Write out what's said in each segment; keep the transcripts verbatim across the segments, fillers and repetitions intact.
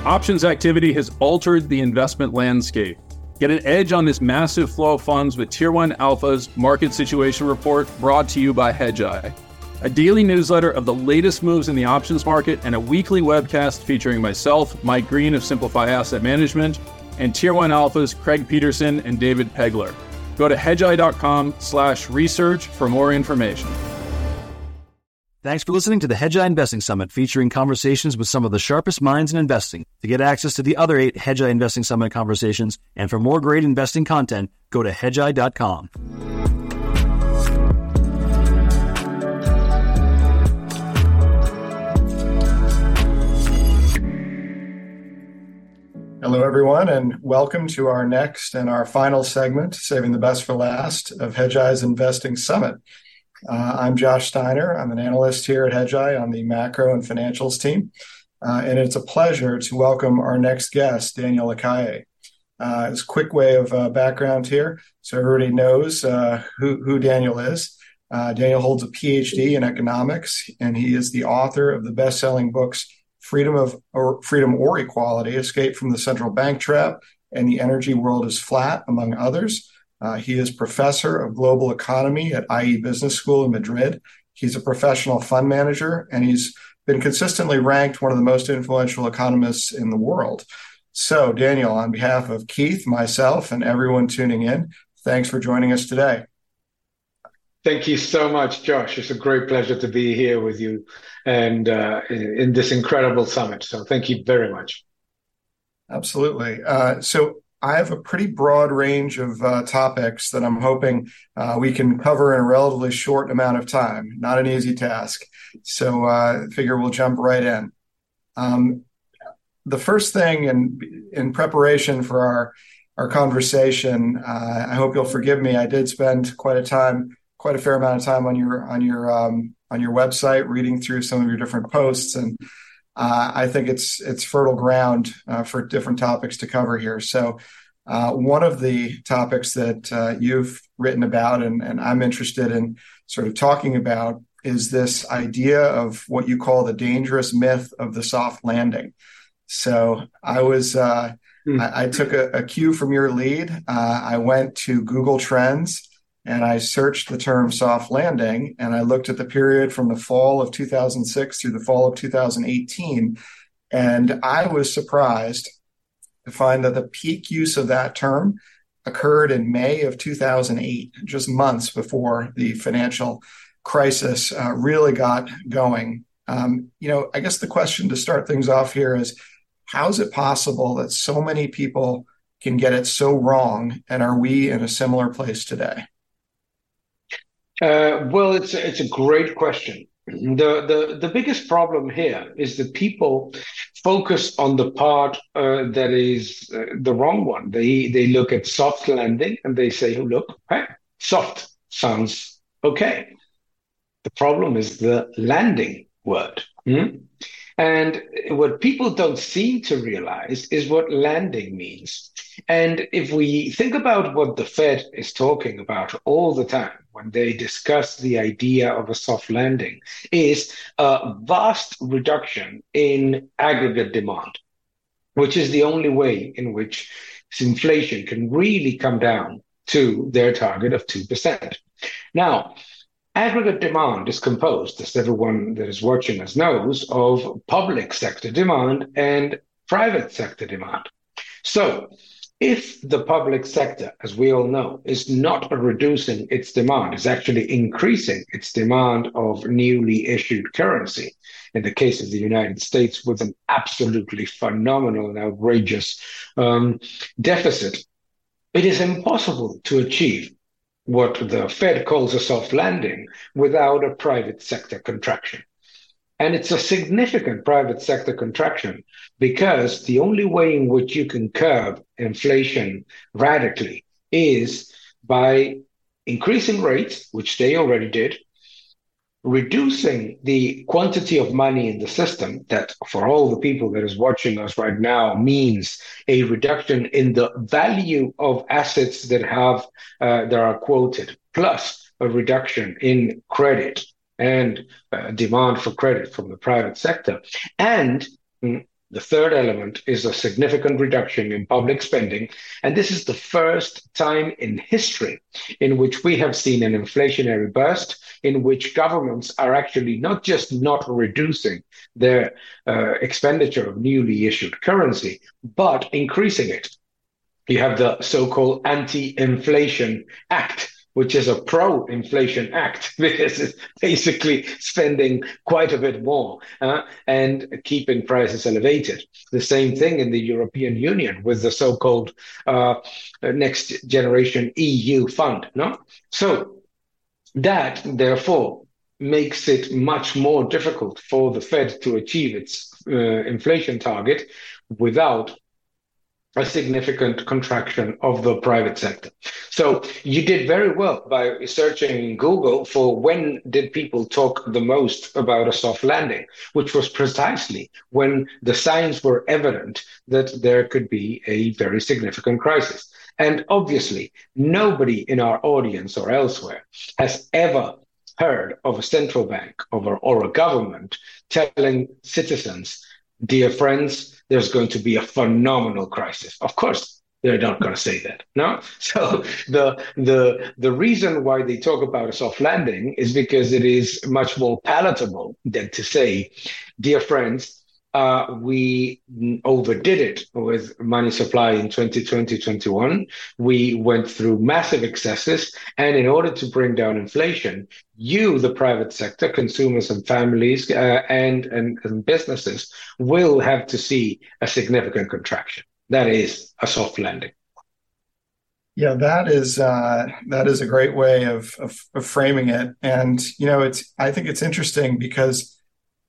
options activity has altered the investment landscape. Get an edge on this massive flow of funds with Tier one Alpha's Market Situation Report, brought to you by Hedgeye, a daily newsletter of the latest moves in the options market, and a weekly webcast featuring myself, Mike Green of Simplify Asset Management, and Tier one Alpha's Craig Peterson and David Pegler. Go to hedgeye.com slash research for more information. Thanks for listening to the Hedgeye Investing Summit, featuring conversations with some of the sharpest minds in investing. To get access to the other eight Hedgeye Investing Summit conversations and for more great investing content, go to hedgeye dot com. Hello, everyone, and welcome to our next and our final segment, saving the best for last, of Hedgeye's Investing Summit. Uh, I'm Josh Steiner. I'm an analyst here at Hedgeye on the macro and financials team. Uh, and it's a pleasure to welcome our next guest, Daniel Lacalle. Uh, it's a quick way of uh, background here, so everybody knows uh, who, who Daniel is. Uh, Daniel holds a P H D in economics, and he is the author of the best-selling books Freedom of or Freedom or Equality, Escape from the Central Bank Trap, and The Energy World is Flat, among others. Uh, he is professor of global economy at I E Business School in Madrid. He's a professional fund manager, and he's been consistently ranked one of the most influential economists in the world. So, Daniel, on behalf of Keith, myself, and everyone tuning in, thanks for joining us today. Thank you so much, Josh. It's a great pleasure to be here with you and uh, in this incredible summit. So thank you very much. Absolutely. Uh, so I have a pretty broad range of uh, topics that I'm hoping uh, we can cover in a relatively short amount of time. Not an easy task. So uh, I figure we'll jump right in. Um, the first thing in, in preparation for our, our conversation, uh, I hope you'll forgive me. I did spend quite a time quite a fair amount of time on your on your um, on your website, reading through some of your different posts, and uh, I think it's it's fertile ground uh, for different topics to cover here. So, uh, one of the topics that uh, you've written about, and, and I'm interested in sort of talking about, is this idea of what you call the dangerous myth of the soft landing. So, I was uh, mm. I, I took a, a cue from your lead. Uh, I went to Google Trends, and I searched the term soft landing, and I looked at the period from the fall of two thousand six through the fall of two thousand eighteen. And I was surprised to find that the peak use of that term occurred in May of two thousand eight, just months before the financial crisis uh, really got going. Um, you know, I guess the question to start things off here is, how is it possible that so many people can get it so wrong? And are we in a similar place today? Uh, well, it's a, it's a great question. The, the the biggest problem here is that people focus on the part uh, that is uh, the wrong one. They they look at soft landing and they say, oh, look, hey, soft sounds okay. The problem is the landing word. Hmm? And what people don't seem to realize is what landing means. And if we think about what the Fed is talking about all the time when they discuss the idea of a soft landing, is a vast reduction in aggregate demand, which is the only way in which inflation can really come down to their target of two percent. Now, aggregate demand is composed, as everyone that is watching us knows, of public sector demand and private sector demand. So if the public sector, as we all know, is not reducing its demand, is actually increasing its demand of newly issued currency, in the case of the United States, with an absolutely phenomenal and outrageous um, deficit, it is impossible to achieve what the Fed calls a soft landing without a private sector contraction. And it's a significant private sector contraction because the only way in which you can curb inflation radically is by increasing rates, which they already did, reducing the quantity of money in the system, that for all the people that is watching us right now means a reduction in the value of assets that have uh, that are quoted, plus a reduction in credit and uh, demand for credit from the private sector, and mm, The third element is a significant reduction in public spending. And this is the first time in history in which we have seen an inflationary burst, in which governments are actually not just not reducing their uh, expenditure of newly issued currency, but increasing it. You have the so-called Anti-Inflation Act, which is a pro-inflation act because it's basically spending quite a bit more uh, and keeping prices elevated. The same thing in the European Union with the so-called uh, Next Generation E U fund. No, so that therefore makes it much more difficult for the Fed to achieve its uh, inflation target without a significant contraction of the private sector. So you did very well by searching Google for when did people talk the most about a soft landing, which was precisely when the signs were evident that there could be a very significant crisis. And obviously, nobody in our audience or elsewhere has ever heard of a central bank or, or a government telling citizens, dear friends, there's going to be a phenomenal crisis. Of course, they're not going to say that, no? So the the the reason why they talk about a soft landing is because it is much more palatable than to say, dear friends, uh, we overdid it with money supply in twenty twenty, twenty-one. We went through massive excesses, and in order to bring down inflation, you, the private sector, consumers and families uh, and, and, and businesses will have to see a significant contraction. That is a soft landing. Yeah, that is uh, that is a great way of, of of framing it. And, you know, it's I think it's interesting because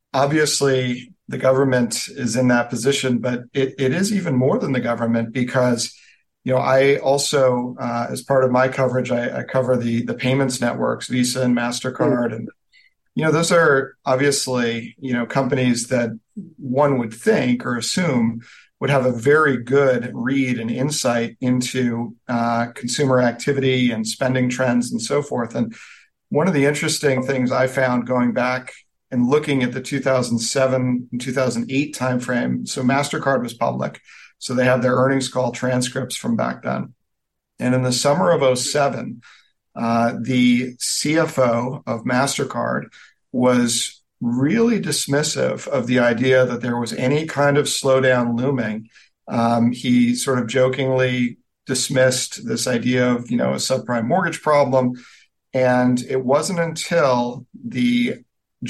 obviously the government is in that position, but it, it is even more than the government because, you know, I also, uh, as part of my coverage, I, I cover the the payments networks, Visa and MasterCard. And, you know, those are obviously, you know, companies that one would think or assume would have a very good read and insight into uh, consumer activity and spending trends and so forth. And one of the interesting things I found going back and looking at the two thousand seven and two thousand eight timeframe, so MasterCard was public, so they have their earnings call transcripts from back then. And in the summer of oh seven, uh, the C F O of MasterCard was really dismissive of the idea that there was any kind of slowdown looming. Um, he sort of jokingly dismissed this idea of, you know, a subprime mortgage problem. And it wasn't until the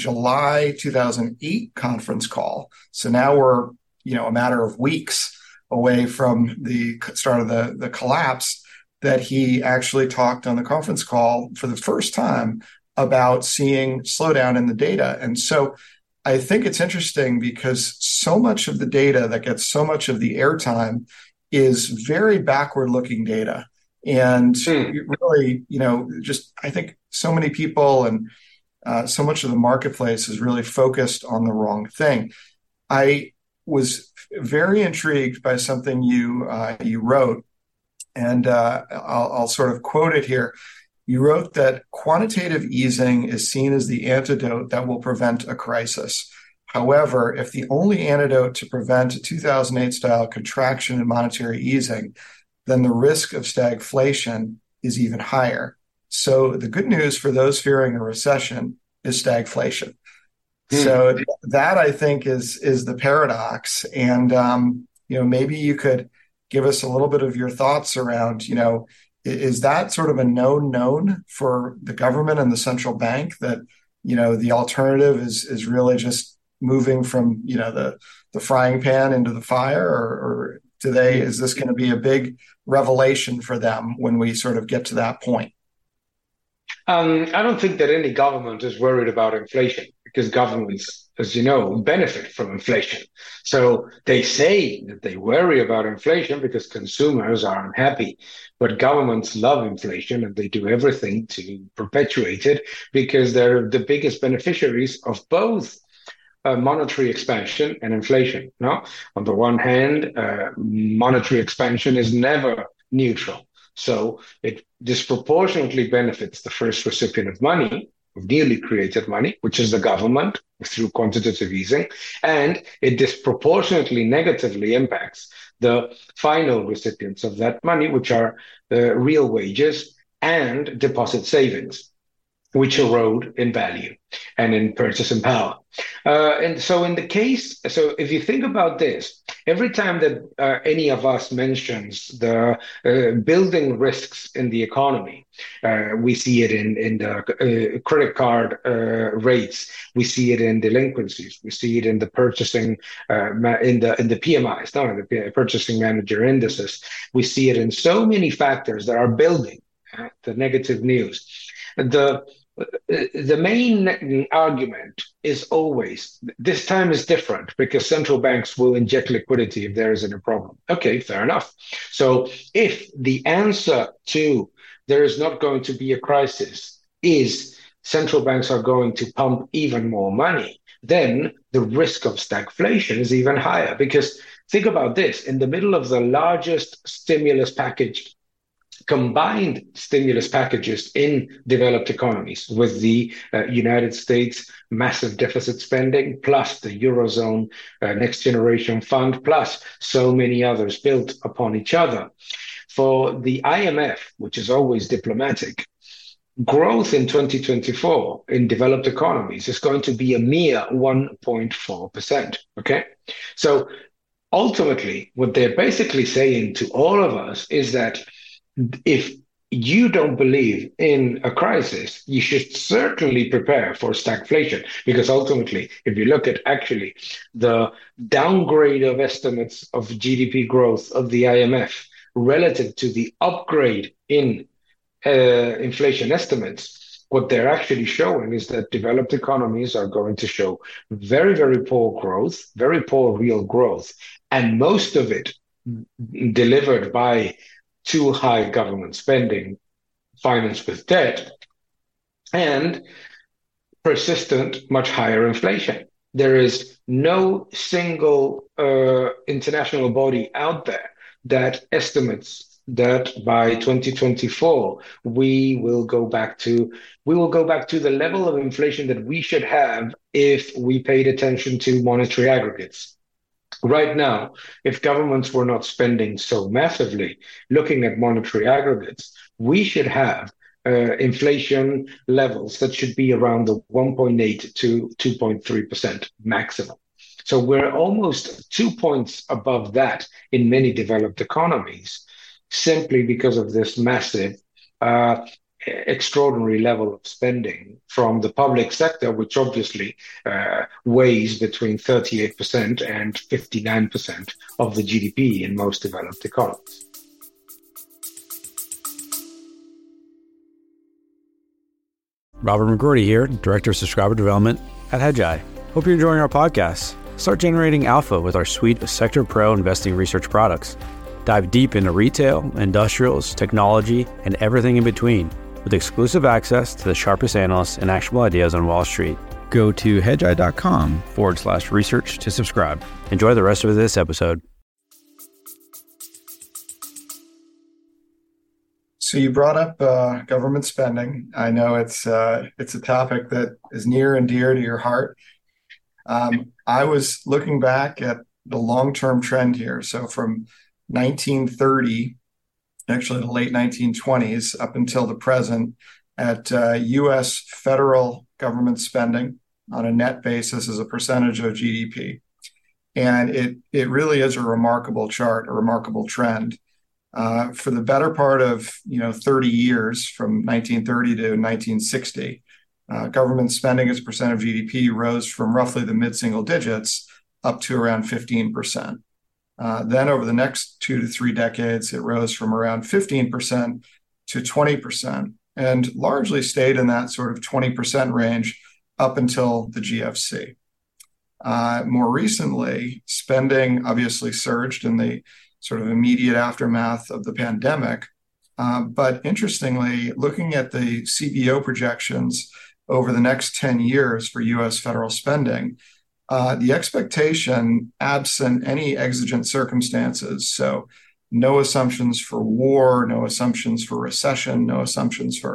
July two thousand eight conference call. So now we're, you know, a matter of weeks away from the start of the, the collapse that he actually talked on the conference call for the first time about seeing slowdown in the data. And so I think it's interesting because so much of the data that gets so much of the airtime is very backward-looking data. And mm. really, you know, just I think so many people and uh, so much of the marketplace is really focused on the wrong thing. I was very intrigued by something you uh, you wrote, and uh, I'll, I'll sort of quote it here. You wrote that quantitative easing is seen as the antidote that will prevent a crisis. However, if the only antidote to prevent a two thousand eight style contraction in monetary easing, then the risk of stagflation is even higher. So the good news for those fearing a recession is stagflation. Hmm. So that, I think, is is the paradox. And, um, you know, maybe you could give us a little bit of your thoughts around, you know, is that sort of a known known for the government and the central bank that, you know, the alternative is is really just moving from, you know, the, the frying pan into the fire, or, or do they, is this going to be a big revelation for them when we sort of get to that point? Um, I don't think that any government is worried about inflation because governments, as you know, benefit from inflation. So they say that they worry about inflation because consumers are unhappy, but governments love inflation and they do everything to perpetuate it because they're the biggest beneficiaries of both uh, monetary expansion and inflation. No, on the one hand, uh, monetary expansion is never neutral. So it disproportionately benefits the first recipient of money, of newly created money, which is the government through quantitative easing, and it disproportionately negatively impacts the final recipients of that money, which are uh, real wages and deposit savings, which erode in value and in purchasing power. Uh, and so in the case, so if you think about this, every time that uh, any of us mentions the uh, building risks in the economy, uh, we see it in, in the uh, credit card uh, rates, we see it in delinquencies, we see it in the purchasing, uh, in the in the P M Is, no, in the purchasing manager indices, we see it in so many factors that are building uh, the negative news. The The main argument is always, this time is different because central banks will inject liquidity if there isn't a problem. Okay, fair enough. So if the answer to there is not going to be a crisis is central banks are going to pump even more money, then the risk of stagflation is even higher. Because think about this, in the middle of the largest stimulus package, combined stimulus packages in developed economies with the uh, United States massive deficit spending, plus the Eurozone uh, Next Generation Fund, plus so many others built upon each other. For the I M F, which is always diplomatic, growth in twenty twenty-four in developed economies is going to be a mere one point four percent, okay? So ultimately, what they're basically saying to all of us is that if you don't believe in a crisis, you should certainly prepare for stagflation, because ultimately, if you look at actually the downgrade of estimates of G D P growth of the I M F relative to the upgrade in uh, inflation estimates, what they're actually showing is that developed economies are going to show very, very poor growth, very poor real growth, and most of it delivered by too high government spending, financed with debt, and persistent, much higher inflation. There is no single uh, international body out there that estimates that by twenty twenty-four we will go back to we will go back to the level of inflation that we should have if we paid attention to monetary aggregates. Right now, if governments were not spending so massively looking at monetary aggregates, we should have uh, inflation levels that should be around the one point eight to two point three percent maximum. So we're almost two points above that in many developed economies, simply because of this massive uh, extraordinary level of spending from the public sector, which obviously uh, weighs between thirty-eight percent and fifty-nine percent of the G D P in most developed economies. Robert McGrory here, Director of Subscriber Development at Hedgeye. Hope you're enjoying our podcast. Start generating alpha with our suite of Sector Pro investing research products. Dive deep into retail, industrials, technology, and everything in between, with exclusive access to the sharpest analysts and actionable ideas on Wall Street. Go to hedgeye.com forward slash research to subscribe. Enjoy the rest of this episode. So you brought up uh, government spending. I know it's uh, it's a topic that is near and dear to your heart. Um, I was looking back at the long-term trend here. So from nineteen thirty, actually the late nineteen twenties, up until the present, at uh, U S federal government spending on a net basis as a percentage of G D P. And it it really is a remarkable chart, a remarkable trend. Uh, for the better part of you know thirty years, from nineteen thirty to nineteen sixty, uh, government spending as a percent of G D P rose from roughly the mid-single digits up to around fifteen percent. Uh, then over the next two to three decades, it rose from around fifteen percent to twenty percent, and largely stayed in that sort of twenty percent range up until the G F C. Uh, more recently, spending obviously surged in the sort of immediate aftermath of the pandemic. Uh, but interestingly, looking at the C B O projections over the next ten years for U S federal spending, uh, the expectation, absent any exigent circumstances, so no assumptions for war, no assumptions for recession, no assumptions for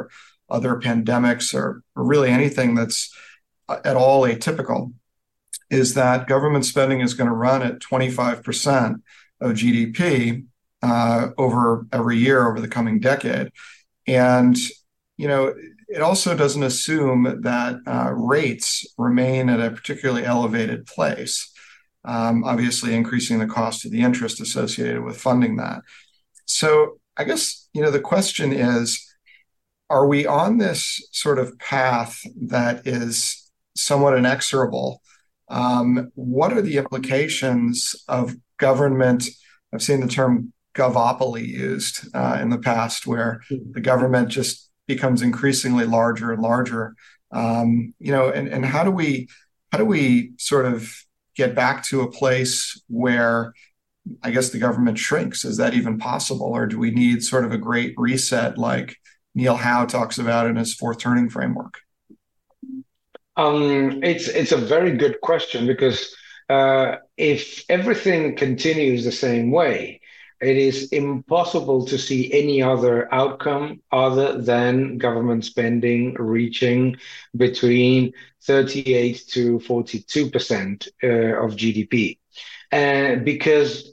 other pandemics or, or really anything that's at all atypical, is that government spending is going to run at twenty-five percent of G D P uh, over every year over the coming decade. And, you know, it also doesn't assume that uh, rates remain at a particularly elevated place, um, obviously increasing the cost of the interest associated with funding that. So I guess, you know, the question is, are we on this sort of path that is somewhat inexorable? Um, what are the implications of government? I've seen the term govopoly used uh, in the past, where the government just becomes increasingly larger and larger. Um, you know, and, and how do we how do we sort of get back to a place where, I guess, the government shrinks? Is that even possible, or do we need sort of a great reset like Neil Howe talks about in his fourth turning framework? Um, it's it's a very good question, because uh, if everything continues the same way, it is impossible to see any other outcome other than government spending reaching between thirty-eight to forty-two percent uh, of G D P. And because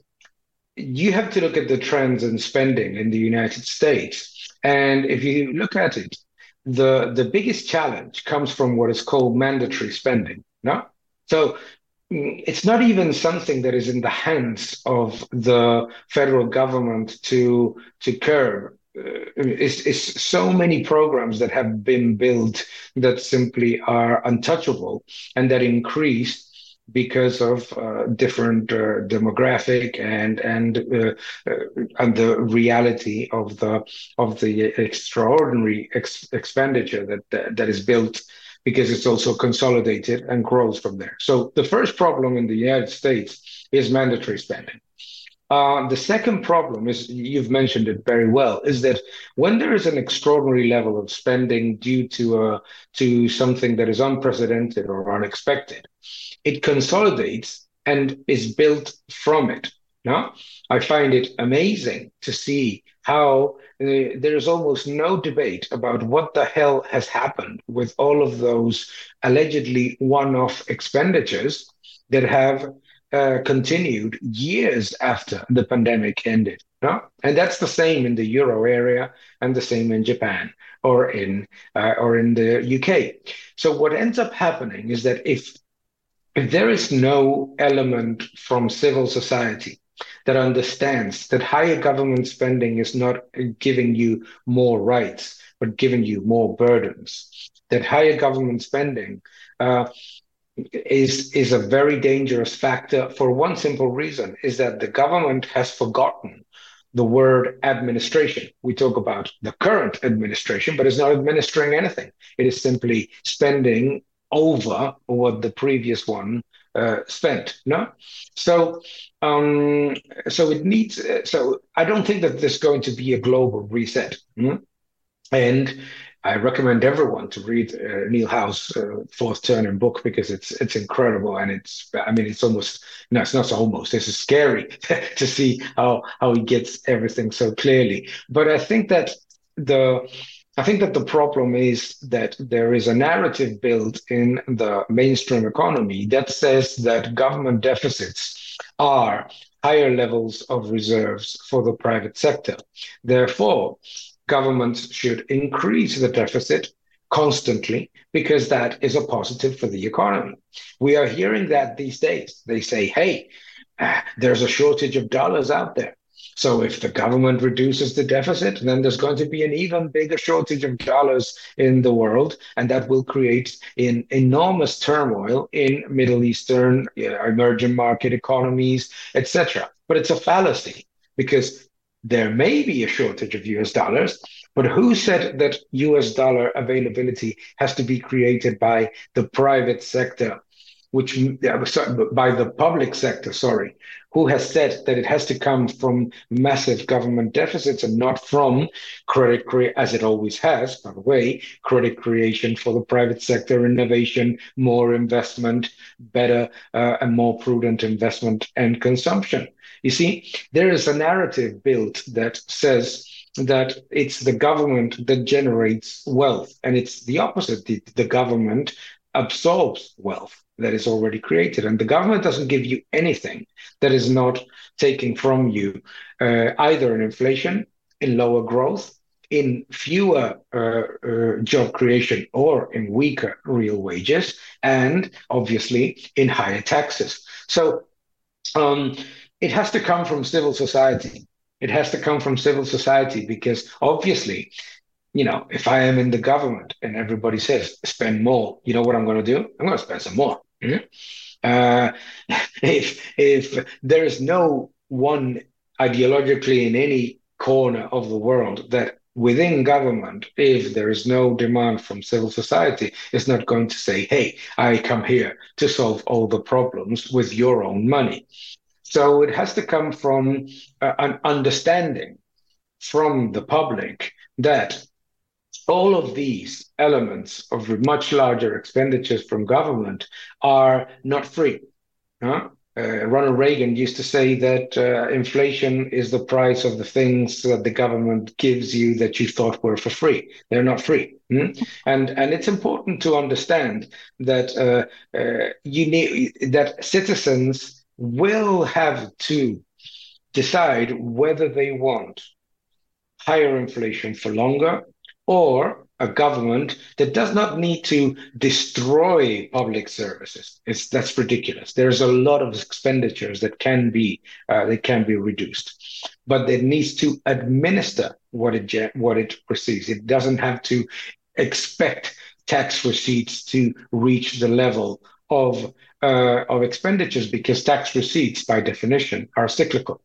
you have to look at the trends in spending in the United States. And if you look at it, the, the biggest challenge comes from what is called mandatory spending. No? So it's not even something that is in the hands of the federal government to, to curb. Uh, it's, it's so many programs that have been built that simply are untouchable and that increase because of uh, different uh, demographic and and uh, uh, and the reality of the of the extraordinary ex- expenditure that, that that is built, because it's also consolidated and grows from there. So the first problem in the United States is mandatory spending. Uh, the second problem is, you've mentioned it very well, is that when there is an extraordinary level of spending due to uh, to something that is unprecedented or unexpected, it consolidates and is built from it. No? I find it amazing to see how uh, there is almost no debate about what the hell has happened with all of those allegedly one-off expenditures that have uh, continued years after the pandemic ended. No? And that's the same in the Euro area and the same in Japan or in uh, or in the U K. So what ends up happening is that if If there is no element from civil society that understands that higher government spending is not giving you more rights, but giving you more burdens, that higher government spending uh, is, is a very dangerous factor for one simple reason, is that the government has forgotten the word administration. We talk about the current administration, but it's not administering anything. It is simply spending over what the previous one uh, spent. No, so um, so it needs. So I don't think that there's going to be a global reset. Mm? And I recommend everyone to read uh, Neil Howe's uh, Fourth Turning book, because it's it's incredible, and it's I mean it's almost no, it's not so almost. It's scary to see how how he gets everything so clearly. But I think that the I think that the problem is that there is a narrative built in the mainstream economy that says that government deficits are higher levels of reserves for the private sector. Therefore, governments should increase the deficit constantly, because that is a positive for the economy. We are hearing that these days. They say, hey, uh, there's a shortage of dollars out there. So if the government reduces the deficit, then there's going to be an even bigger shortage of dollars in the world, and that will create an enormous turmoil in Middle Eastern, you know, emerging market economies, et cetera. But it's a fallacy, because there may be a shortage of U S dollars, but who said that U S dollar availability has to be created by the private sector, which by the public sector, sorry, who has said that it has to come from massive government deficits and not from credit, cre- as it always has, by the way, credit creation for the private sector, innovation, more investment, better uh, and more prudent investment and consumption. You see, there is a narrative built that says that it's the government that generates wealth, and it's the opposite. The, the government absorbs wealth that is already created, and the government doesn't give you anything that is not taking from you, uh, either in inflation, in lower growth, in fewer uh, uh, job creation, or in weaker real wages, and obviously in higher taxes. So um, it has to come from civil society. It has to come from civil society because obviously, you know, if I am in the government and everybody says spend more, you know what I'm going to do? I'm going to spend some more. Mm-hmm. Uh, if if there is no one ideologically in any corner of the world that within government, if there is no demand from civil society, is not going to say, hey, I come here to solve all the problems with your own money. So it has to come from uh, an understanding from the public that all of these elements of much larger expenditures from government are not free. Huh? Uh, Ronald Reagan used to say that uh, inflation is the price of the things that the government gives you that you thought were for free. They're not free. Hmm? And and it's important to understand that uh, uh, you need that citizens will have to decide whether they want higher inflation for longer, or a government that does not need to destroy public services. It's that's ridiculous. There's a lot of expenditures that can be uh, that can be reduced, but it needs to administer what it what it receives. It doesn't have to expect tax receipts to reach the level of uh, of expenditures, because tax receipts, by definition, are cyclical.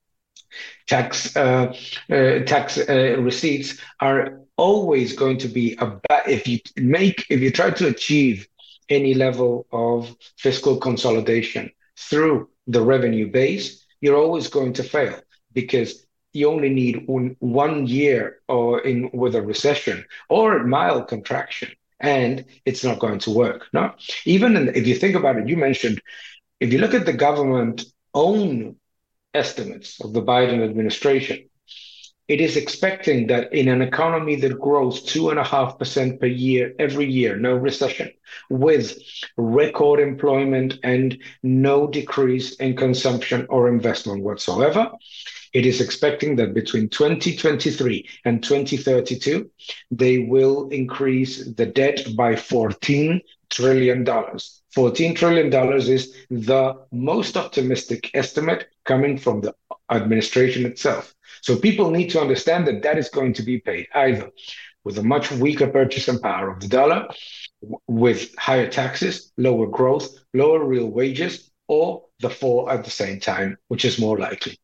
Tax uh, uh, tax uh, receipts are always going to be about, if you make if you try to achieve any level of fiscal consolidation through the revenue base, you're always going to fail, because you only need one, one year or in with a recession or a mild contraction, and it's not going to work. No, even in, if you think about it, you mentioned, if you look at the government own estimates of the Biden administration, it is expecting that in an economy that grows two and a half percent per year, every year, no recession, with record employment and no decrease in consumption or investment whatsoever, it is expecting that between twenty twenty-three and twenty thirty-two, they will increase the debt by fourteen trillion dollars. fourteen trillion dollars is the most optimistic estimate coming from the administration itself. So people need to understand that that is going to be paid either with a much weaker purchasing power of the dollar, with higher taxes, lower growth, lower real wages, or the four at the same time, which is more likely.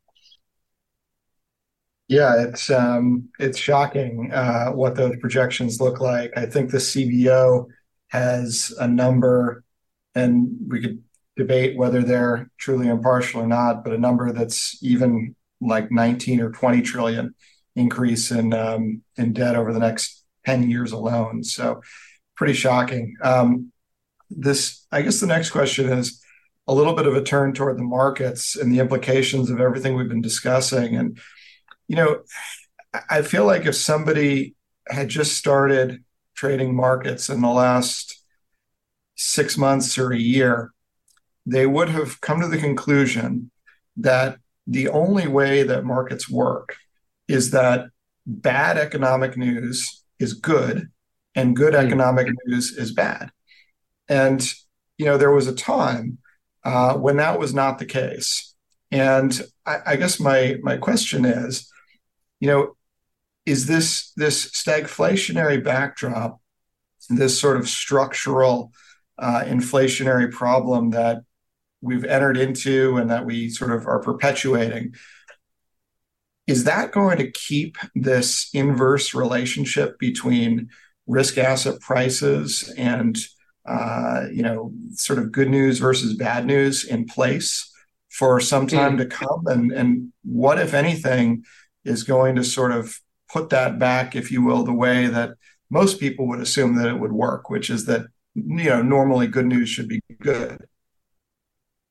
Yeah, it's um, it's shocking uh, what those projections look like. I think the C B O has a number, and we could debate whether they're truly impartial or not, but a number that's even like nineteen or twenty trillion increase in um, in debt over the next ten years alone. So pretty shocking. Um, this, I guess the next question is a little bit of a turn toward the markets and the implications of everything we've been discussing. And, you know, I feel like if somebody had just started trading markets in the last six months or a year, they would have come to the conclusion that the only way that markets work is that bad economic news is good and good economic news is bad. And, you know, there was a time uh, when that was not the case. And I, I guess my my question is, you know, is this this stagflationary backdrop, this sort of structural uh, inflationary problem that we've entered into and that we sort of are perpetuating, is that going to keep this inverse relationship between risk asset prices and, uh, you know, sort of good news versus bad news in place for some time mm. to come? And, and what, if anything, is going to sort of put that back, if you will, the way that most people would assume that it would work, which is that, you know, normally good news should be good?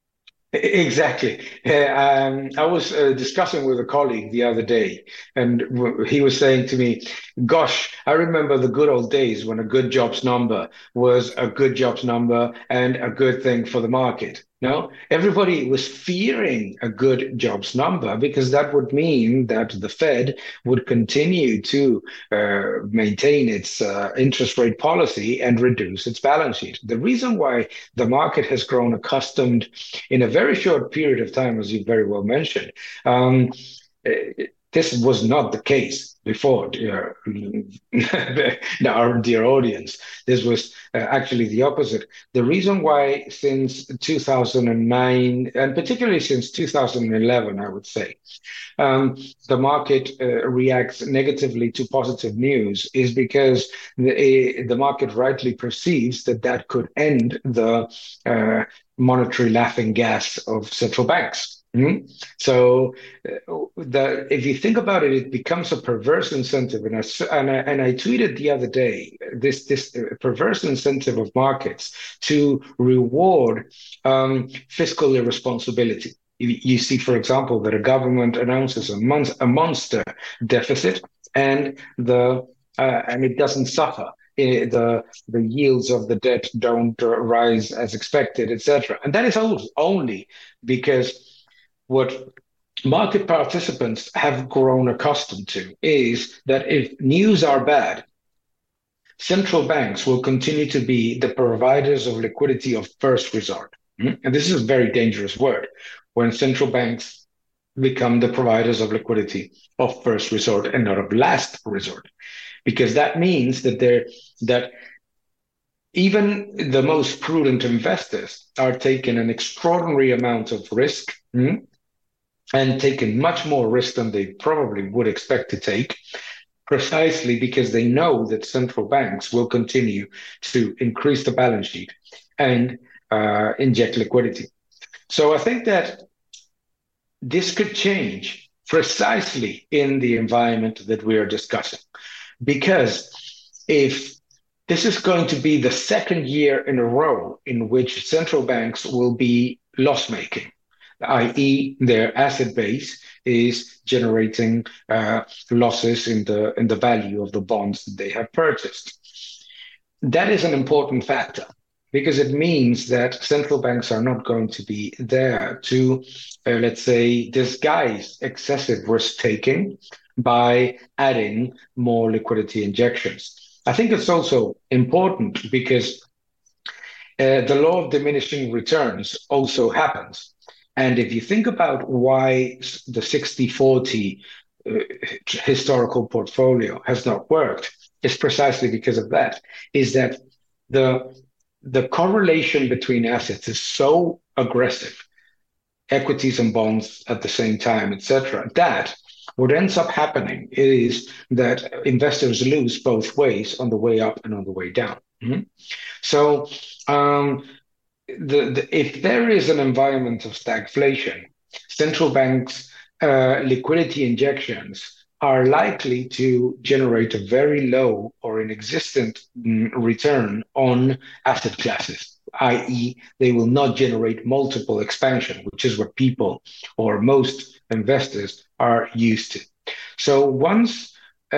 Exactly. Uh, Um, I was uh, discussing with a colleague the other day, and w- he was saying to me, "Gosh, I remember the good old days when a good jobs number was a good jobs number and a good thing for the market." No, everybody was fearing a good jobs number because that would mean that the Fed would continue to uh, maintain its uh, interest rate policy and reduce its balance sheet. The reason why the market has grown accustomed in a very short period of time, as you very well mentioned. Um, eh, this was not the case before, dear, our dear audience. This was uh, actually the opposite. The reason why, since two thousand nine, and particularly since two thousand eleven, I would say, um, the market uh, reacts negatively to positive news is because the, the market rightly perceives that that could end the uh, monetary laughing gas of central banks. Mhm. So, uh, the, if you think about it, it becomes a perverse incentive. And I, and I, and I tweeted the other day this, this uh, perverse incentive of markets to reward um, fiscal irresponsibility. You see, for example, that a government announces a, mon- a monster deficit, and the uh, and it doesn't suffer. Eh, the the yields of the debt don't uh, rise as expected, et cetera. And that is only because what market participants have grown accustomed to is that if news are bad, central banks will continue to be the providers of liquidity of first resort. Mm? And this is a very dangerous word when central banks become the providers of liquidity of first resort and not of last resort, because that means that they're that even the most prudent investors are taking an extraordinary amount of risk, mm, and taking much more risk than they probably would expect to take, precisely because they know that central banks will continue to increase the balance sheet and uh, inject liquidity. So I think that this could change precisely in the environment that we are discussing. Because if this is going to be the second year in a row in which central banks will be loss-making, that is, their asset base is generating uh, losses in the in the value of the bonds that they have purchased. That is an important factor because it means that central banks are not going to be there to, uh, let's say, disguise excessive risk taking by adding more liquidity injections. I think it's also important because uh, the law of diminishing returns also happens. And if you think about why the sixty forty uh, historical portfolio has not worked, it's precisely because of that, is that the, the correlation between assets is so aggressive, equities and bonds at the same time, et cetera, that what ends up happening is that investors lose both ways, on the way up and on the way down. Mm-hmm. So um, the, the, if there is an environment of stagflation, central banks' uh, liquidity injections are likely to generate a very low or inexistent mm, return on asset classes, that is, they will not generate multiple expansion, which is what people or most investors are used to. So once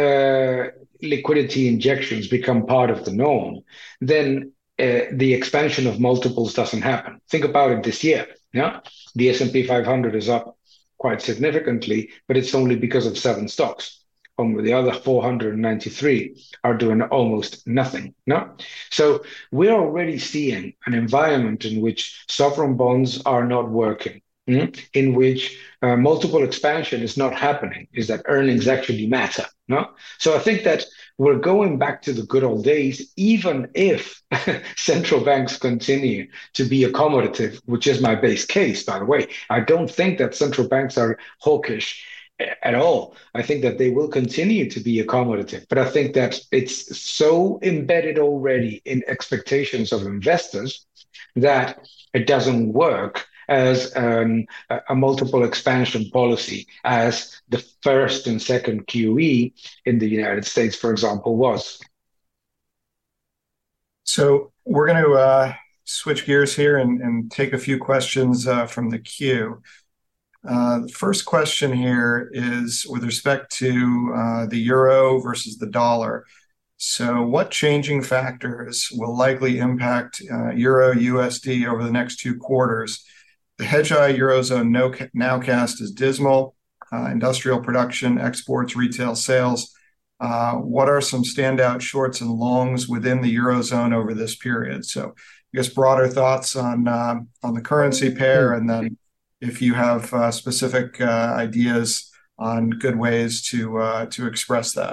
uh, liquidity injections become part of the norm, then uh, the expansion of multiples doesn't happen. Think about it this year. Yeah, the S and P five hundred is up quite significantly, but it's only because of seven stocks. Um, the other four hundred ninety-three are doing almost nothing. No, so we're already seeing an environment in which sovereign bonds are not working. Mm, in which uh, multiple expansion is not happening, is that earnings actually matter. No, so I think that we're going back to the good old days, even if central banks continue to be accommodative, which is my base case, by the way. I don't think that central banks are hawkish at all. I think that they will continue to be accommodative, but I think that it's so embedded already in expectations of investors that it doesn't work as um, a multiple expansion policy, as the first and second Q E in the United States, for example, was. So we're going to uh, switch gears here and, and take a few questions uh, from the queue. Uh, the first question here is with respect to uh, the euro versus the dollar. So what changing factors will likely impact uh, euro U S D over the next two quarters? The Hedgeye Eurozone no, nowcast is dismal. Uh, industrial production, exports, retail sales. Uh, what are some standout shorts and longs within the Eurozone over this period? So I guess broader thoughts on, uh, on the currency pair, and then if you have uh, specific uh, ideas on good ways to uh, to express that.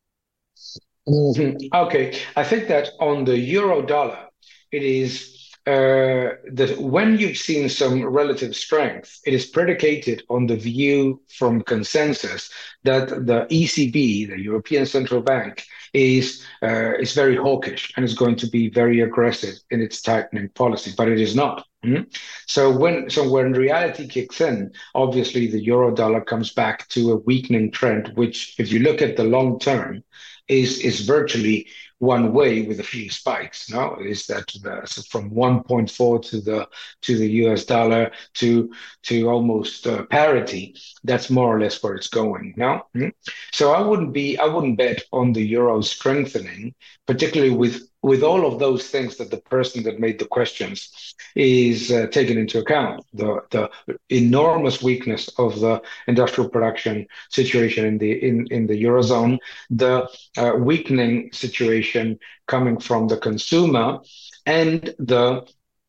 Mm-hmm. Okay, I think that on the euro dollar, it is uh, that when you've seen some relative strength, it is predicated on the view from consensus that the E C B, the European Central Bank, is uh, is very hawkish and is going to be very aggressive in its tightening policy, but it is not. Mm-hmm. So when so when reality kicks in, obviously the euro dollar comes back to a weakening trend, which, if you look at the long term, is is virtually one way with a few spikes. No, is that the, so from one point four to the to the U S dollar to to almost uh, parity. That's more or less where it's going. No, mm-hmm. So I wouldn't be I wouldn't bet on the euro strengthening, particularly with with all of those things that the person that made the questions is uh, taken into account. The the enormous weakness of the industrial production situation in the in, in the Eurozone, the uh, weakening situation coming from the consumer, and the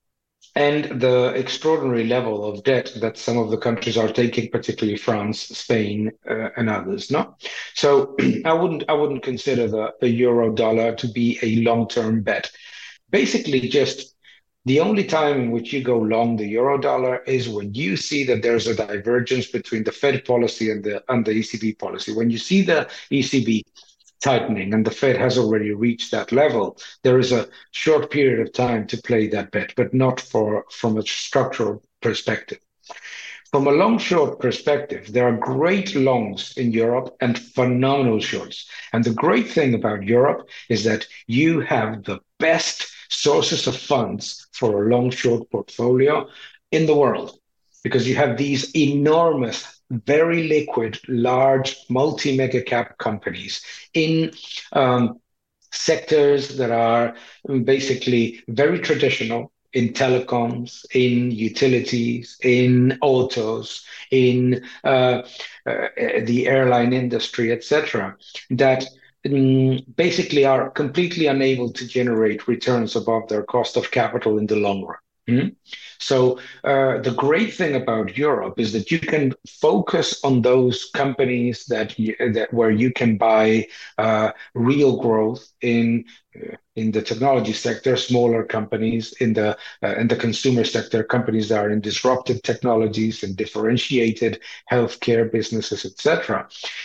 and the extraordinary level of debt that some of the countries are taking, particularly France, Spain, uh, and others. No, so I wouldn't I wouldn't consider the, the euro dollar to be a long-term bet. Basically, just the only time in which you go long the euro dollar is when you see that there's a divergence between the Fed policy and the and the E C B policy. When you see the E C B tightening and the Fed has already reached that level, there is a short period of time to play that bet, but not for from a structural perspective. From a long-short perspective, there are great longs in Europe and phenomenal shorts. And the great thing about Europe is that you have the best sources of funds for a long-short portfolio in the world, because you have these enormous, very liquid, large, multi-mega cap companies in um, sectors that are basically very traditional, in telecoms, in utilities, in autos, in uh, uh, the airline industry, et cetera, that um, basically are completely unable to generate returns above their cost of capital in the long run. Mm-hmm. So uh, the great thing about Europe is that you can focus on those companies that you, that where you can buy uh, real growth in uh, in the technology sector, smaller companies in the uh, in the consumer sector, companies that are in disruptive technologies and differentiated healthcare businesses, et cetera.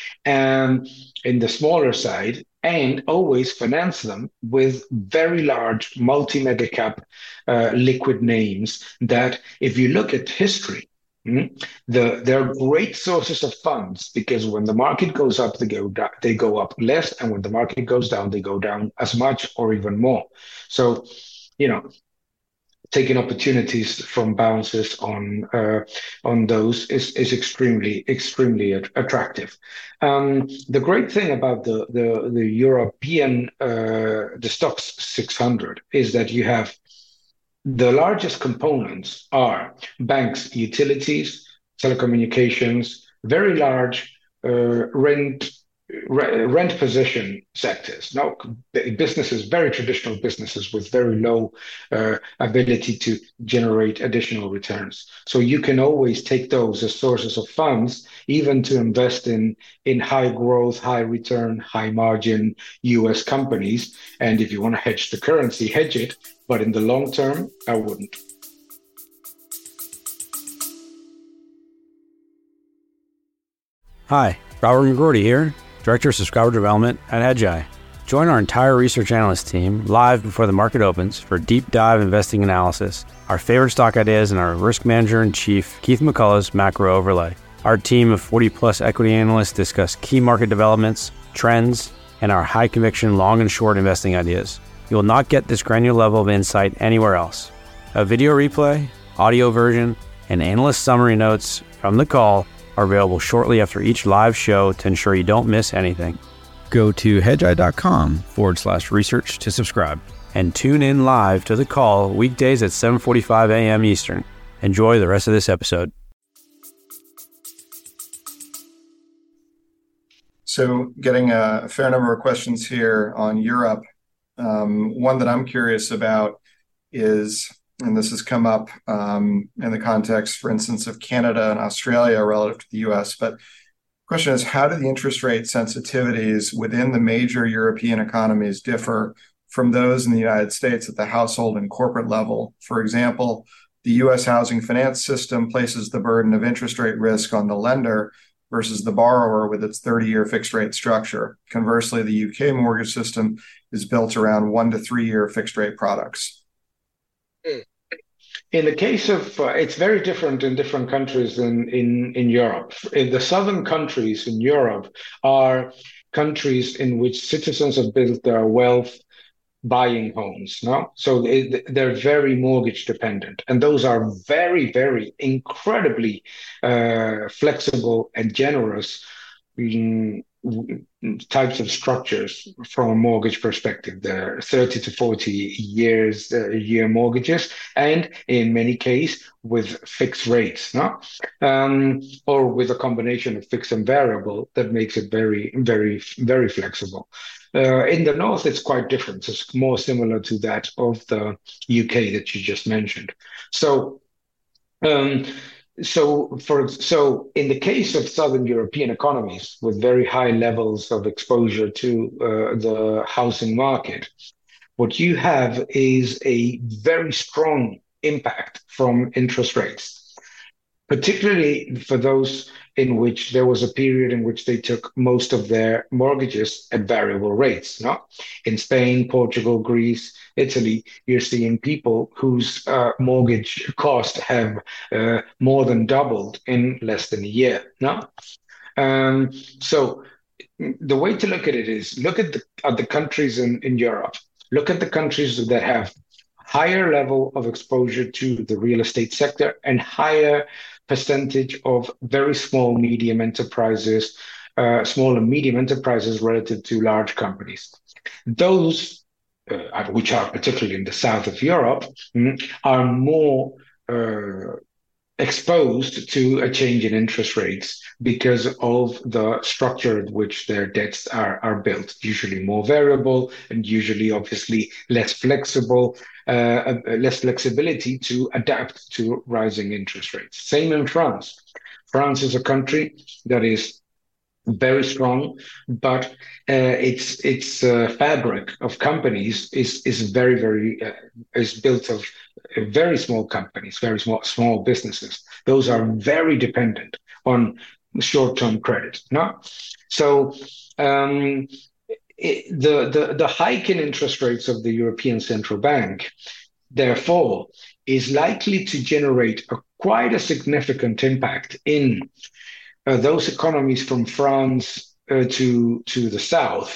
And in the smaller side, and always finance them with very large multi-mega cap uh, liquid names that, if you look at history, mm, the, they're great sources of funds, because when the market goes up, they go, down, they go up less, and when the market goes down, they go down as much or even more. So, you know, taking opportunities from bounces on uh, on those is, is extremely, extremely attractive. Um, the great thing about the the, the European, uh, the Stoxx six hundred is that you have the largest components are banks, utilities, telecommunications, very large uh, rent rent position sectors. Now, businesses, very traditional businesses with very low uh, ability to generate additional returns. So you can always take those as sources of funds, even to invest in, in high growth, high return, high margin U S companies. And if you want to hedge the currency, hedge it. But in the long term, I wouldn't. Hi, Robert McGroarty here, Director of Subscriber Development at Hedgeye. Join our entire research analyst team live before the market opens for deep dive investing analysis, our favorite stock ideas, and our risk manager in chief, Keith McCullough's macro overlay. Our team of forty plus equity analysts discuss key market developments, trends, and our high conviction long and short investing ideas. You will not get this granular level of insight anywhere else. A video replay, audio version, and analyst summary notes from the call are available shortly after each live show to ensure you don't miss anything. Go to hedgeye.com forward slash research to subscribe and tune in live to the call weekdays at seven forty-five a.m. Eastern. Enjoy the rest of this episode. So getting a fair number of questions here on Europe. Um, one that I'm curious about is, and this has come up um, in the context, for instance, of Canada and Australia relative to the U S, but the question is, how do the interest rate sensitivities within the major European economies differ from those in the United States at the household and corporate level? For example, the U S housing finance system places the burden of interest rate risk on the lender versus the borrower with its thirty-year fixed rate structure. Conversely, the U K mortgage system is built around one to three year fixed rate products. In the case of, uh, it's very different in different countries than in, in Europe. In the southern countries in Europe are countries in which citizens have built their wealth buying homes, no? So they, they're very mortgage dependent. And those are very, very incredibly uh, flexible and generous um, types of structures from a mortgage perspective. They're thirty to forty years, uh, year mortgages, and in many cases with fixed rates, no? Um, or with a combination of fixed and variable that makes it very, very, very flexible. Uh, in the north, it's quite different. It's more similar to that of the U K that you just mentioned. So, um, so for so in the case of southern European economies with very high levels of exposure to uh, the housing market, what you have is a very strong impact from interest rates, particularly for those in which there was a period in which they took most of their mortgages at variable rates. No? In Spain, Portugal, Greece, Italy, you're seeing people whose uh, mortgage costs have uh, more than doubled in less than a year. No? Um, so the way to look at it is look at the, at the countries in, in Europe. Look at the countries that have higher level of exposure to the real estate sector and higher percentage of very small, medium enterprises, uh, small and medium enterprises relative to large companies. Those, uh, which are particularly in the south of Europe, mm, are more uh, exposed to a change in interest rates because of the structure in which their debts are, are built, usually more variable and usually obviously less flexible, uh, less flexibility to adapt to rising interest rates. Same in France. France is a country that is very strong, but uh, its its uh, fabric of companies is is very very uh, is built of very small companies, very small small businesses. Those are very dependent on short-term credit. No, so um, it, the the the hike in interest rates of the European Central Bank, therefore, is likely to generate a quite a significant impact in Uh, those economies from France uh, to, to the south,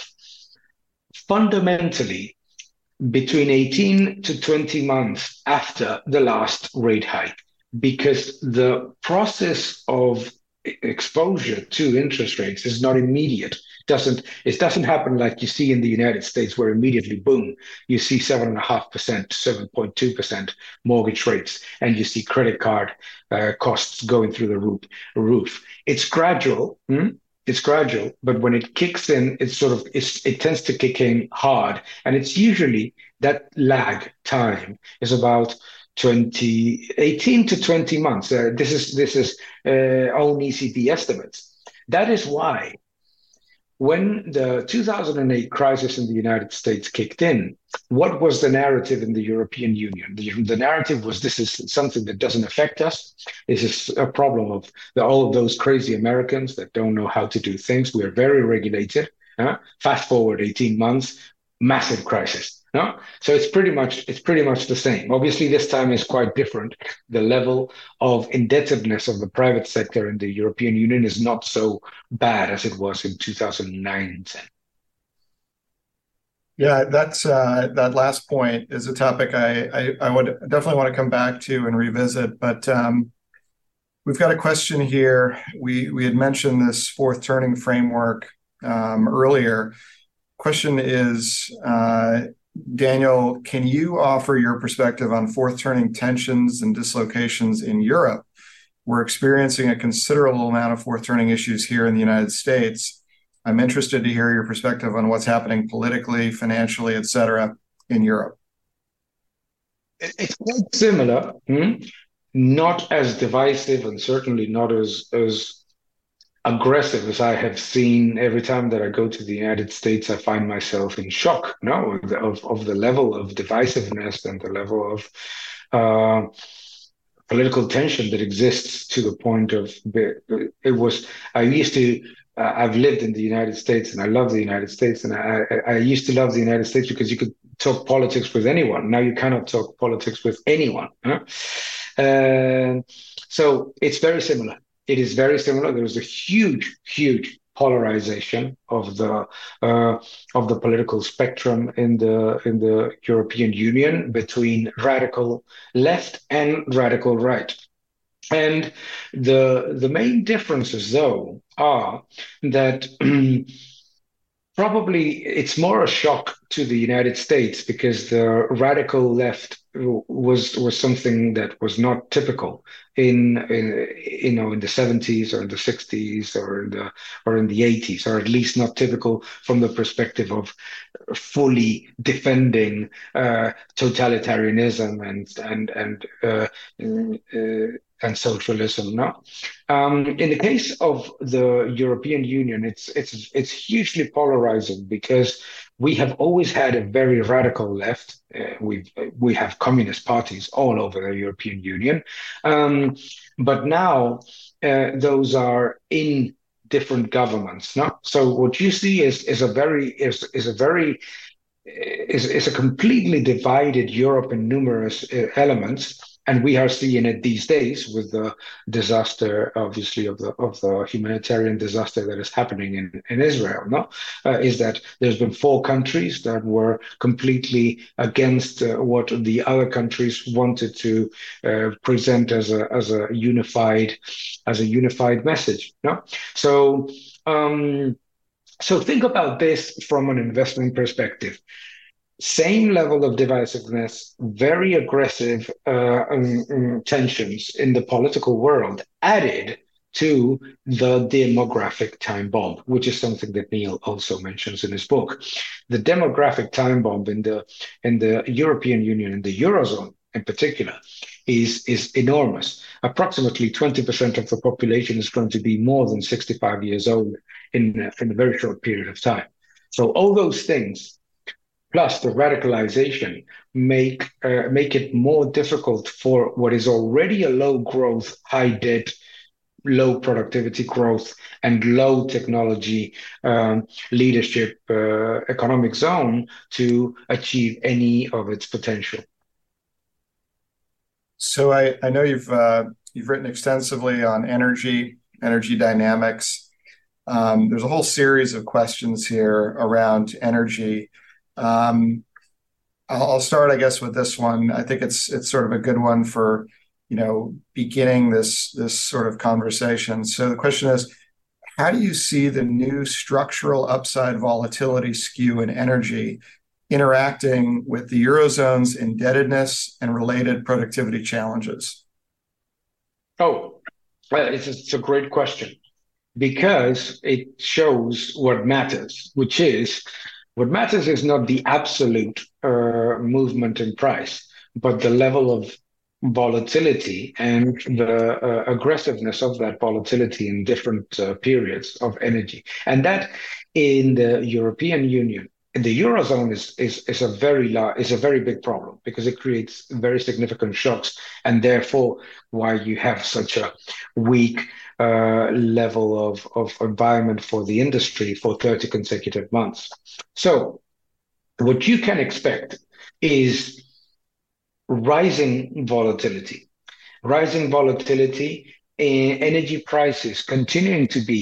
fundamentally between eighteen to twenty months after the last rate hike, because the process of exposure to interest rates is not immediate. Doesn't it doesn't happen like you see in the United States, where immediately, boom, you see seven and a half percent, seven point two percent mortgage rates, and you see credit card uh, costs going through the roof. roof. It's gradual. Hmm? It's gradual, but when it kicks in, it's sort of it's, it tends to kick in hard, and it's usually that lag time is about twenty, eighteen to twenty months. Uh, this is this is uh, own E C B estimates. That is why, when the two thousand eight crisis in the United States kicked in, what was the narrative in the European Union? The, the narrative was, this is something that doesn't affect us. This is a problem of the, all of those crazy Americans that don't know how to do things. We are very regulated. Uh, fast forward eighteen months, massive crisis. No? So it's pretty much it's pretty much the same. Obviously, this time is quite different. The level of indebtedness of the private sector in the European Union is not so bad as it was in two thousand nine and ten. Yeah, that's uh, that last point is a topic I, I, I would definitely want to come back to and revisit. But um, we've got a question here. We we had mentioned this fourth turning framework um, earlier. Question is, uh, Daniel, can you offer your perspective on fourth turning tensions and dislocations in Europe? We're experiencing a considerable amount of fourth turning issues here in the United States. I'm interested to hear your perspective on what's happening politically, financially, et cetera, in Europe. It's quite similar, hmm? Not as divisive and certainly not as, as aggressive as I have seen. Every time that I go to the United States, I find myself in shock, no, of the, of, of the level of divisiveness and the level of uh, political tension that exists to the point of, it was, I used to, Uh, I've lived in the United States and I love the United States. And I, I, I used to love the United States because you could talk politics with anyone. Now you cannot talk politics with anyone. Huh? Uh, so it's very similar. It is very similar. There is a huge, huge polarization of the uh, of the political spectrum in the in the European Union between radical left and radical right. And the the main differences, though, are that probably it's more a shock to the United States because the radical left was was something that was not typical in, in you know in the seventies or in the sixties or in the or in the eighties, or at least not typical from the perspective of fully defending uh, totalitarianism and and and uh, uh, and socialism. No, um, in the case of the European Union, it's it's it's hugely polarizing because we have always had a very radical left. Uh, we we have communist parties all over the European Union, um, but now uh, those are in different governments. No, so what you see is is a very is is a very is is a completely divided Europe in numerous uh, elements. And we are seeing it these days with the disaster, obviously, of the of the humanitarian disaster that is happening in, in Israel. No, uh, is that there's been four countries that were completely against uh, what the other countries wanted to uh, present as a as a unified as a unified message. No, so um, so think about this from an investment perspective. Same level of divisiveness, very aggressive uh, um, um, tensions in the political world added to the demographic time bomb, which is something that Neil also mentions in his book. The demographic time bomb in the in the European Union, in the Eurozone in particular, is, is enormous. Approximately twenty percent of the population is going to be more than sixty-five years old in, in a very short period of time. So all those things, plus the radicalization, make uh, make it more difficult for what is already a low growth, high debt, low productivity growth, and low technology um, leadership uh, economic zone to achieve any of its potential. So I, I know you've uh, you've written extensively on energy, energy dynamics. Um, there's a whole series of questions here around energy. Um, I'll, I'll start, I guess, with this one. I think it's it's sort of a good one for, you know, beginning this this sort of conversation. So the question is, how do you see the new structural upside volatility skew in energy interacting with the Eurozone's indebtedness and related productivity challenges? Oh, well, it's, it's a great question because it shows what matters, which is what matters is not the absolute uh, movement in price, but the level of volatility and the uh, aggressiveness of that volatility in different uh, periods of energy. And that in the European Union, the Eurozone is, is, is a very large, is a very big problem because it creates very significant shocks, and therefore why you have such a weak uh, level of, of environment for the industry for thirty consecutive months. So what you can expect is rising volatility, rising volatility in energy prices continuing to be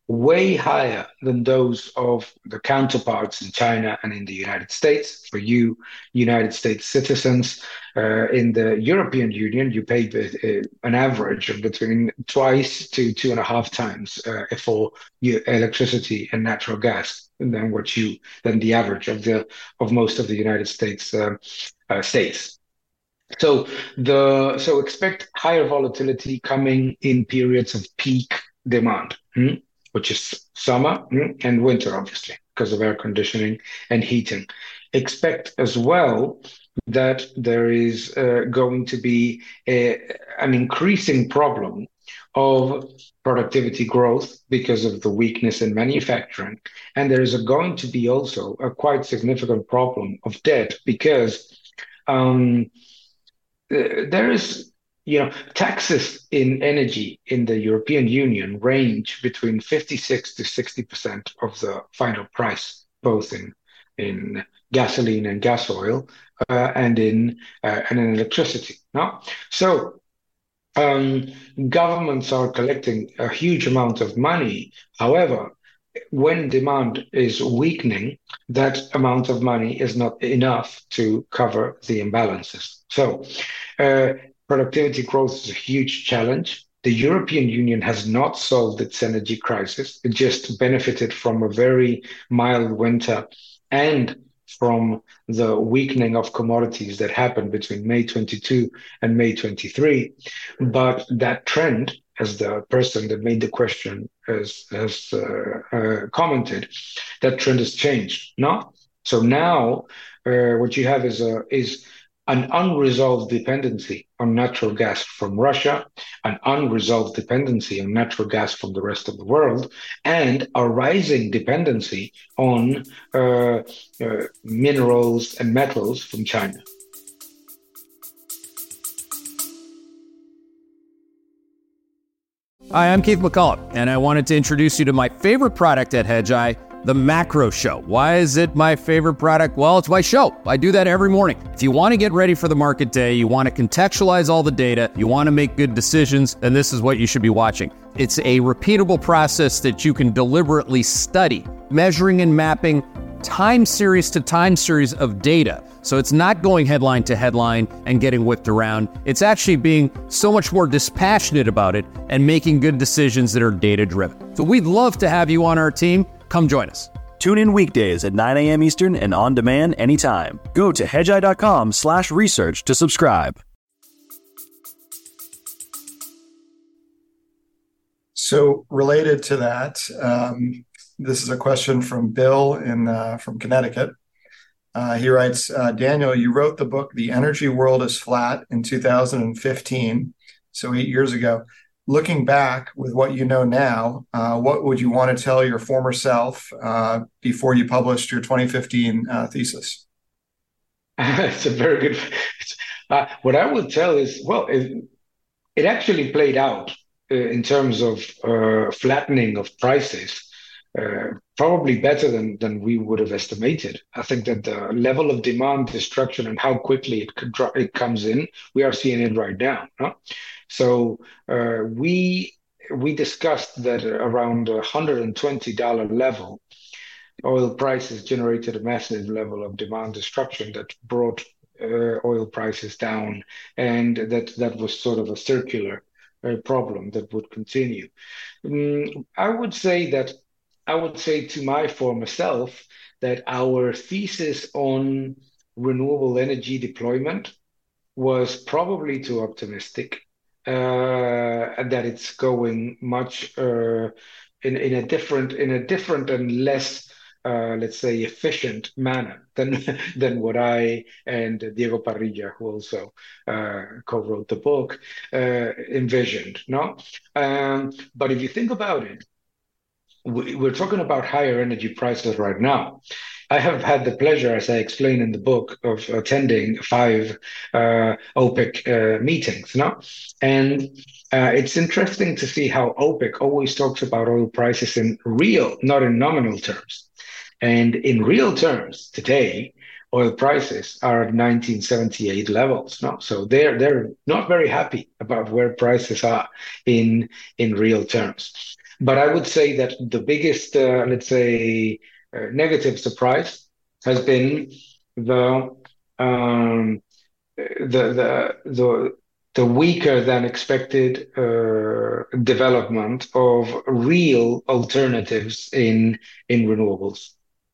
way higher than those of the counterparts in China and in the United States. For you, United States citizens, uh, in the European Union, you pay uh, an average of between twice to two and a half times uh, for your electricity and natural gas than what you than the average of the of most of the United States uh, uh, states. So the so expect higher volatility coming in periods of peak demand. Hmm? Which is summer and winter, obviously, because of air conditioning and heating. Expect as well that there is uh, going to be a, an increasing problem of productivity growth because of the weakness in manufacturing. And there is a, going to be also a quite significant problem of debt because um, there is You know, taxes in energy in the European Union range between fifty-six to sixty percent of the final price, both in in gasoline and gas oil, uh, and in uh, and in electricity. No, so um, governments are collecting a huge amount of money. However, when demand is weakening, that amount of money is not enough to cover the imbalances. So. Uh, Productivity growth is a huge challenge. The European Union has not solved its energy crisis. It just benefited from a very mild winter and from the weakening of commodities that happened between May twenty-two and May twenty-three. But that trend, as the person that made the question has, has uh, uh, commented, that trend has changed. No? So now uh, what you have is a is an unresolved dependency on natural gas from Russia, an unresolved dependency on natural gas from the rest of the world, and a rising dependency on uh, uh, minerals and metals from China. Hi, I'm Keith McCullough, and I wanted to introduce you to my favorite product at Hedgeye, The Macro Show. Why is it my favorite product? Well, it's my show. I do that every morning. If you want to get ready for the market day, you want to contextualize all the data, you want to make good decisions, then this is what you should be watching. It's a repeatable process that you can deliberately study, measuring and mapping time series to time series of data. So it's not going headline to headline and getting whipped around. It's actually being so much more dispassionate about it and making good decisions that are data-driven. So we'd love to have you on our team. Come join us. Tune in weekdays at nine a.m. Eastern and on demand anytime. Go to hedgeye.com slash research to subscribe. So related to that, um, this is a question from Bill in uh, from Connecticut. Uh, he writes, uh, Daniel, you wrote the book, The Energy World is Flat in two thousand fifteen, so eight years ago. Looking back with what you know now, uh, what would you want to tell your former self uh, before you published your twenty fifteen uh, thesis? It's a very good. Uh, what I would tell is, well, it, it actually played out uh, in terms of uh, flattening of prices, uh, probably better than, than we would have estimated. I think that the level of demand destruction and how quickly it could dro- it comes in, we are seeing it right now. No? So uh, we we discussed that around one hundred twenty dollars level, oil prices generated a massive level of demand destruction that brought uh, oil prices down, and that that was sort of a circular uh, problem that would continue. Um, I would say that I would say to my former self that our thesis on renewable energy deployment was probably too optimistic. Uh, and that it's going much uh, in in a different in a different and less uh, let's say efficient manner than than what I and Diego Parrilla, who also uh, co-wrote the book, uh, envisioned. No, um, but if you think about it, we, we're talking about higher energy prices right now. I have had the pleasure, as I explain in the book, of attending five uh, OPEC uh, meetings. No? And uh, it's interesting to see how OPEC always talks about oil prices in real, not in nominal terms. And in real terms, today, oil prices are at nineteen seventy-eight levels. No? So they're, they're not very happy about where prices are in, in real terms. But I would say that the biggest, uh, let's say, uh, negative surprise has been the um, the the the the weaker than expected uh, development of real alternatives in in renewables.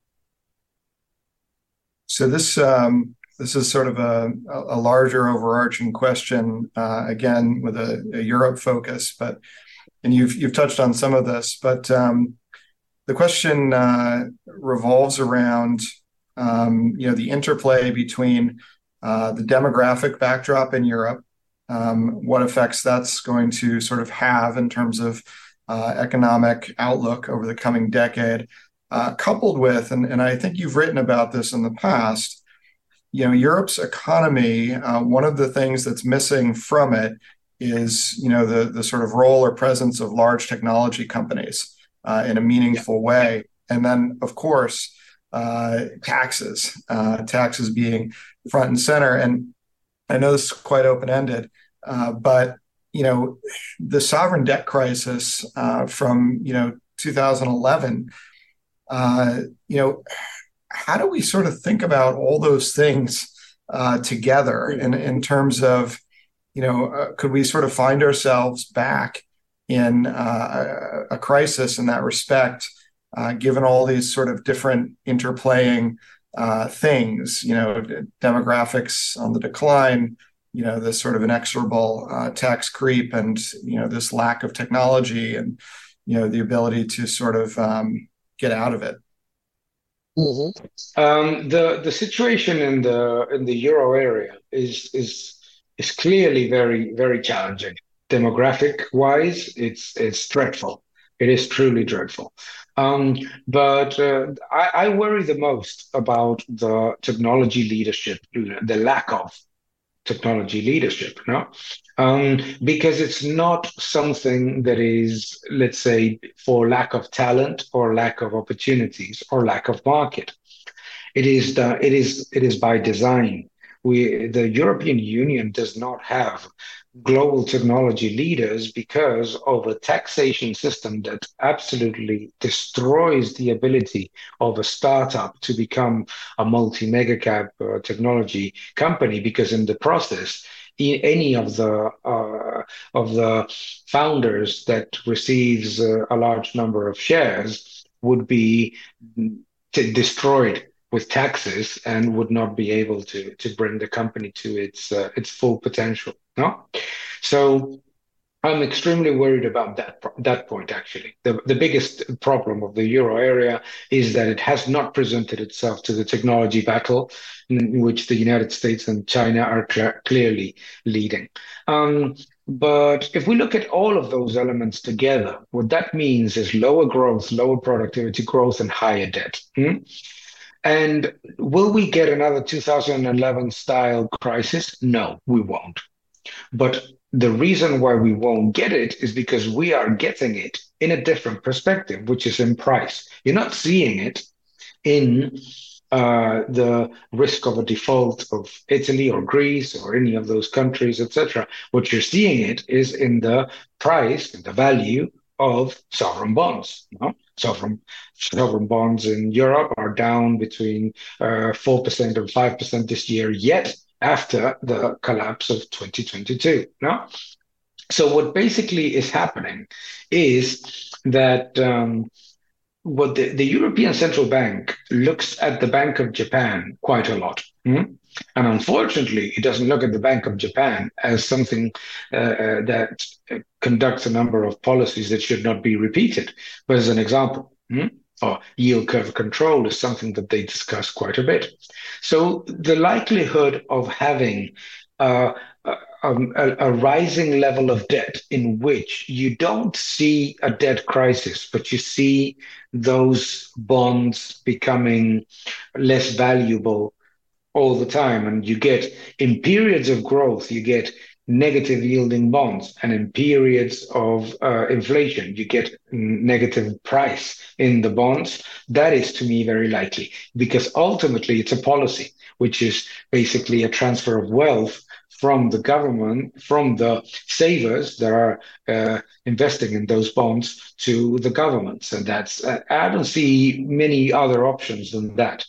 So this um, this is sort of a, a larger overarching question, uh, again with a, a Europe focus, but and you've you've touched on some of this, but um, the question uh, revolves around um, you know the interplay between uh, the demographic backdrop in Europe, um, what effects that's going to sort of have in terms of uh, economic outlook over the coming decade, uh, coupled with, and, and I think you've written about this in the past, you know, Europe's economy, uh, one of the things that's missing from it is, you know, the, the sort of role or presence of large technology companies uh, in a meaningful yeah. way. And then, of course, uh, taxes, uh, taxes being front and center. And I know this is quite open-ended, uh, but, you know, the sovereign debt crisis uh, from, you know, two thousand eleven, uh, you know, how do we sort of think about all those things uh, together in, in terms of, you know, uh, could we sort of find ourselves back in uh, a, a crisis in that respect, uh, given all these sort of different interplaying uh, things, you know, demographics on the decline, you know, this sort of inexorable uh, tax creep and, you know, this lack of technology and, you know, the ability to sort of um, get out of it? Mm-hmm. Um, the the situation in the in the euro area is is is clearly very very challenging. Demographic wise, it's it's dreadful. It is truly dreadful. Um, but uh, I, I worry the most about the technology leadership, the lack of technology leadership, no? Um, because it's not something that is, let's say, for lack of talent or lack of opportunities or lack of market. It is the, it is it is by design. We the European Union does not have global technology leaders because of a taxation system that absolutely destroys the ability of a startup to become a multi-mega cap uh, technology company, because in the process, any of the uh, of the founders that receives uh, a large number of shares would be t- destroyed with taxes and would not be able to to bring the company to its uh, its full potential. No, so I'm extremely worried about that that point. Actually, the the biggest problem of the euro area is that it has not presented itself to the technology battle, in which the United States and China are cl- clearly leading. Um, but if we look at all of those elements together, what that means is lower growth, lower productivity growth, and higher debt. Hmm? And will we get another two thousand eleven style crisis? No, we won't. But the reason why we won't get it is because we are getting it in a different perspective, which is in price. You're not seeing it in uh, the risk of a default of Italy or Greece or any of those countries, et cetera. What you're seeing it is in the price and the value of sovereign bonds. You know? Sovereign sovereign bonds in Europe are down between uh, four percent and five percent this year, yet after the collapse of twenty twenty-two. No? So what basically is happening is that um, what the, the European Central Bank looks at the Bank of Japan quite a lot. Mm-hmm. And unfortunately, it doesn't look at the Bank of Japan as something uh, uh, that uh, conducts a number of policies that should not be repeated. But as an example, mm-hmm, or yield curve control is something that they discuss quite a bit. So the likelihood of having uh, a, a, a rising level of debt in which you don't see a debt crisis, but you see those bonds becoming less valuable all the time, and you get in periods of growth, you get negative yielding bonds, and in periods of uh, inflation, you get negative price in the bonds. That is, to me, very likely, because ultimately it's a policy, which is basically a transfer of wealth from the government, from the savers that are uh, investing in those bonds to the governments. And that's, uh, I don't see many other options than that.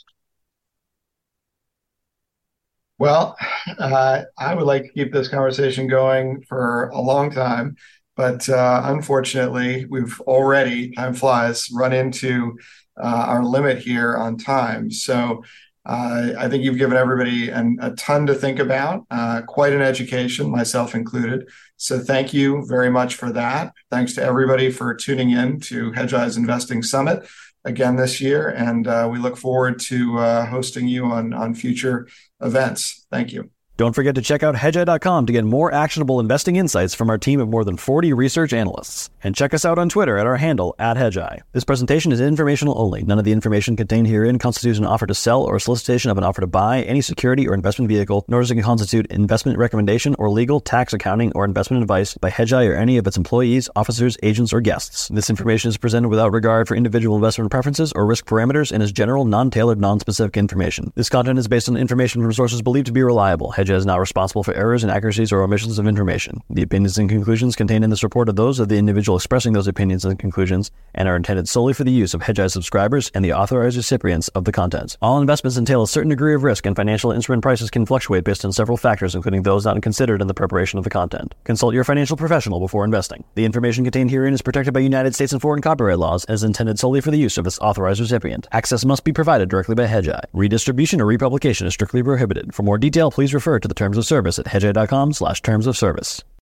Well, uh, I would like to keep this conversation going for a long time, but uh, unfortunately, we've already, time flies, run into uh, our limit here on time. So uh, I think you've given everybody an, a ton to think about, uh, quite an education, myself included. So thank you very much for that. Thanks to everybody for tuning in to Hedgeye's Investing Summit again this year, and uh, we look forward to uh, hosting you on, on future events. Thank you. Don't forget to check out hedgeye dot com to get more actionable investing insights from our team of more than forty research analysts. And check us out on Twitter at our handle, at Hedgeye. This presentation is informational only. None of the information contained herein constitutes an offer to sell or a solicitation of an offer to buy any security or investment vehicle, nor does it constitute investment recommendation or legal, tax, accounting, or investment advice by Hedgeye or any of its employees, officers, agents, or guests. This information is presented without regard for individual investment preferences or risk parameters and is general, non-tailored, non-specific information. This content is based on information from sources believed to be reliable. Hedgeye is not responsible for errors, inaccuracies, or omissions of information. The opinions and conclusions contained in this report are those of the individual expressing those opinions and conclusions and are intended solely for the use of Hedgeye subscribers and the authorized recipients of the content. All investments entail a certain degree of risk, and financial instrument prices can fluctuate based on several factors, including those not considered in the preparation of the content. Consult your financial professional before investing. The information contained herein is protected by United States and foreign copyright laws and is intended solely for the use of its authorized recipient. Access must be provided directly by Hedgeye. Redistribution or republication is strictly prohibited. For more detail, please refer to the terms of service at hedgeye dot com slash terms of service.